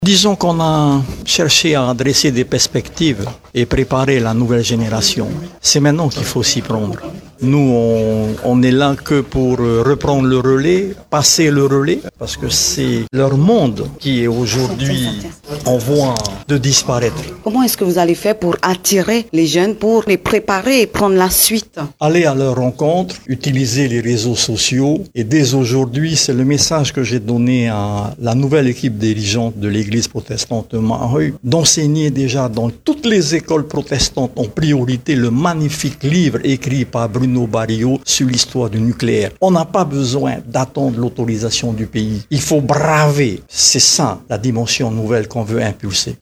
Disons qu'on a cherché à adresser des perspectives et préparer la nouvelle génération. C'est maintenant qu'il faut s'y prendre. Nous, on n'est là que pour reprendre le relais, passer le relais, parce que c'est leur monde qui est aujourd'hui en voie de disparaître. Comment est-ce que vous allez faire pour attirer les jeunes, pour les préparer et prendre la suite? Aller à leur rencontre, utiliser les réseaux sociaux. Et dès aujourd'hui, c'est le message que j'ai donné à la nouvelle équipe dirigeante de l'Église protestante de Mareuil, d'enseigner déjà dans toutes les écoles protestantes en priorité le magnifique livre écrit par Bruno Barrio sur l'histoire du nucléaire. On n'a pas besoin d'attendre l'autorisation du pays. Il faut braver. C'est ça la dimension nouvelle qu'on veut impulser.